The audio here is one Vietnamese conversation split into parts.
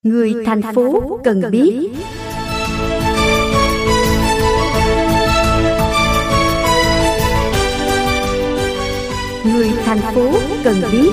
Người thành phố cần biết. Người thành phố cần biết.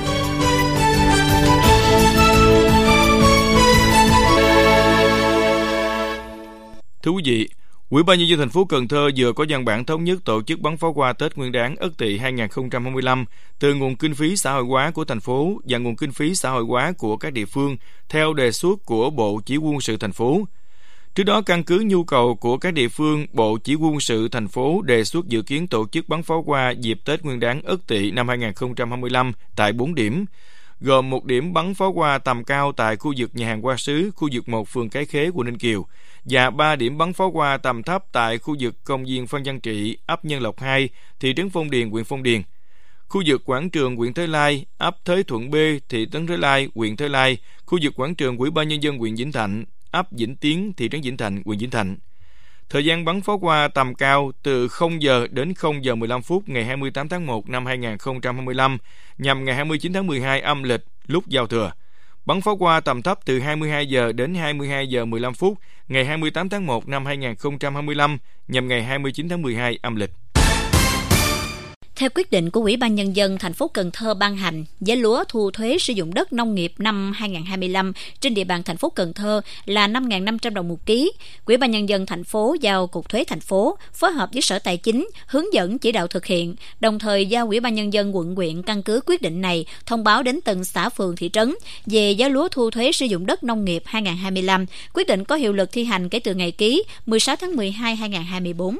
Thưa quý vị, Ủy ban nhân dân thành phố Cần Thơ vừa có văn bản thống nhất tổ chức bắn pháo hoa Tết Nguyên đán Ất Tỵ 2025 từ nguồn kinh phí xã hội hóa của thành phố và nguồn kinh phí xã hội hóa của các địa phương theo đề xuất của Bộ Chỉ huy quân sự thành phố. Trước đó, căn cứ nhu cầu của các địa phương, Bộ Chỉ huy quân sự thành phố đề xuất dự kiến tổ chức bắn pháo hoa dịp Tết Nguyên đán Ất Tỵ năm 2025 tại 4 điểm, gồm một điểm bắn pháo hoa tầm cao tại khu vực nhà hàng Hoa Sứ, khu vực 1 phường Cái Khế, quận Ninh Kiều, và 3 điểm bắn pháo hoa tầm thấp tại khu vực công viên Phan Văn Trị, ấp Nhân Lộc 2, thị trấn Phong Điền, huyện Phong Điền, khu vực quảng trường huyện Thới Lai, ấp Thới Thuận B, thị trấn Thới Lai, huyện Thới Lai, khu vực quảng trường Ủy ban nhân dân huyện Vĩnh Thạnh, ấp Vĩnh Tiến, thị trấn Vĩnh Thạnh, huyện Vĩnh Thạnh. Thời gian bắn pháo hoa tầm cao từ 0 giờ đến 0 giờ 15 phút ngày 28 tháng 1 năm 2025 nhằm ngày 29 tháng 12 âm lịch lúc giao thừa. Bắn pháo hoa tầm thấp từ 22 giờ đến 22 giờ 15 phút ngày 28 tháng 1 năm 2025 nhằm ngày 29 tháng 12 âm lịch. Theo quyết định của Ủy ban Nhân dân thành phố Cần Thơ ban hành, giá lúa thu thuế sử dụng đất nông nghiệp năm 2025 trên địa bàn thành phố Cần Thơ là 5.500 đồng một ký. Ủy ban Nhân dân thành phố giao Cục Thuế thành phố phối hợp với Sở Tài chính hướng dẫn chỉ đạo thực hiện, đồng thời giao Ủy ban Nhân dân quận huyện căn cứ quyết định này thông báo đến từng xã phường thị trấn về giá lúa thu thuế sử dụng đất nông nghiệp 2025. Quyết định có hiệu lực thi hành kể từ ngày ký 16 tháng 12 2024.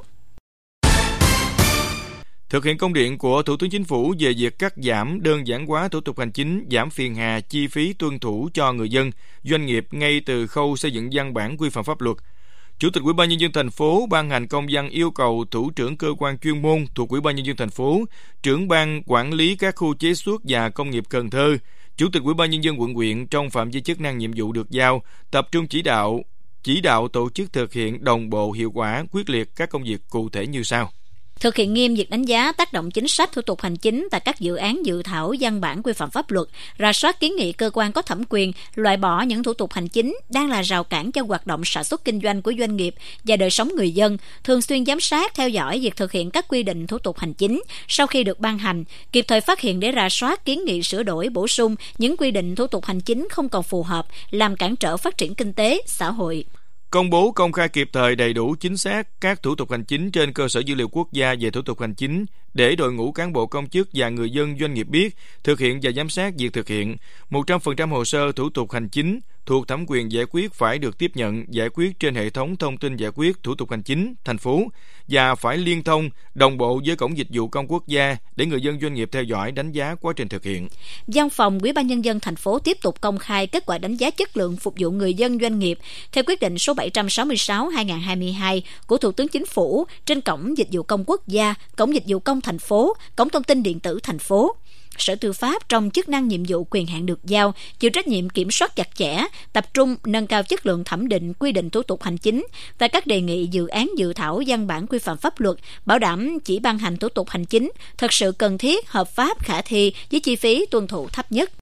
Thực hiện công điện của Thủ tướng Chính phủ về việc cắt giảm đơn giản hóa thủ tục hành chính, giảm phiền hà chi phí tuân thủ cho người dân, doanh nghiệp ngay từ khâu xây dựng văn bản quy phạm pháp luật, Chủ tịch Ủy ban nhân dân thành phố ban hành công văn yêu cầu thủ trưởng cơ quan chuyên môn thuộc Ủy ban nhân dân thành phố, trưởng ban quản lý các khu chế xuất và công nghiệp Cần Thơ, Chủ tịch Ủy ban nhân dân quận huyện trong phạm vi chức năng nhiệm vụ được giao, tập trung chỉ đạo tổ chức thực hiện đồng bộ, hiệu quả, quyết liệt các công việc cụ thể như sau. Thực hiện nghiêm việc đánh giá tác động chính sách thủ tục hành chính tại các dự án dự thảo văn bản quy phạm pháp luật, rà soát kiến nghị cơ quan có thẩm quyền, loại bỏ những thủ tục hành chính đang là rào cản cho hoạt động sản xuất kinh doanh của doanh nghiệp và đời sống người dân, thường xuyên giám sát, theo dõi việc thực hiện các quy định thủ tục hành chính sau khi được ban hành, kịp thời phát hiện để rà soát kiến nghị sửa đổi, bổ sung những quy định thủ tục hành chính không còn phù hợp, làm cản trở phát triển kinh tế, xã hội. Công bố công khai kịp thời, đầy đủ, chính xác các thủ tục hành chính trên cơ sở dữ liệu quốc gia về thủ tục hành chính để đội ngũ cán bộ công chức và người dân doanh nghiệp biết, thực hiện và giám sát việc thực hiện. 100% hồ sơ thủ tục hành chính thuộc thẩm quyền giải quyết phải được tiếp nhận, giải quyết trên hệ thống thông tin giải quyết thủ tục hành chính thành phố và phải liên thông, đồng bộ với cổng dịch vụ công quốc gia để người dân doanh nghiệp theo dõi, đánh giá quá trình thực hiện. Văn phòng Ủy ban nhân dân thành phố tiếp tục công khai kết quả đánh giá chất lượng phục vụ người dân doanh nghiệp theo quyết định số 766/2022 của Thủ tướng Chính phủ trên cổng dịch vụ công quốc gia, cổng dịch vụ công thành phố, cổng thông tin điện tử thành phố. Sở Tư pháp trong chức năng nhiệm vụ quyền hạn được giao, chịu trách nhiệm kiểm soát chặt chẽ, tập trung nâng cao chất lượng thẩm định quy định thủ tục hành chính tại các đề nghị dự án dự thảo văn bản quy phạm pháp luật, bảo đảm chỉ ban hành thủ tục hành chính thật sự cần thiết, hợp pháp, khả thi với chi phí tuân thủ thấp nhất.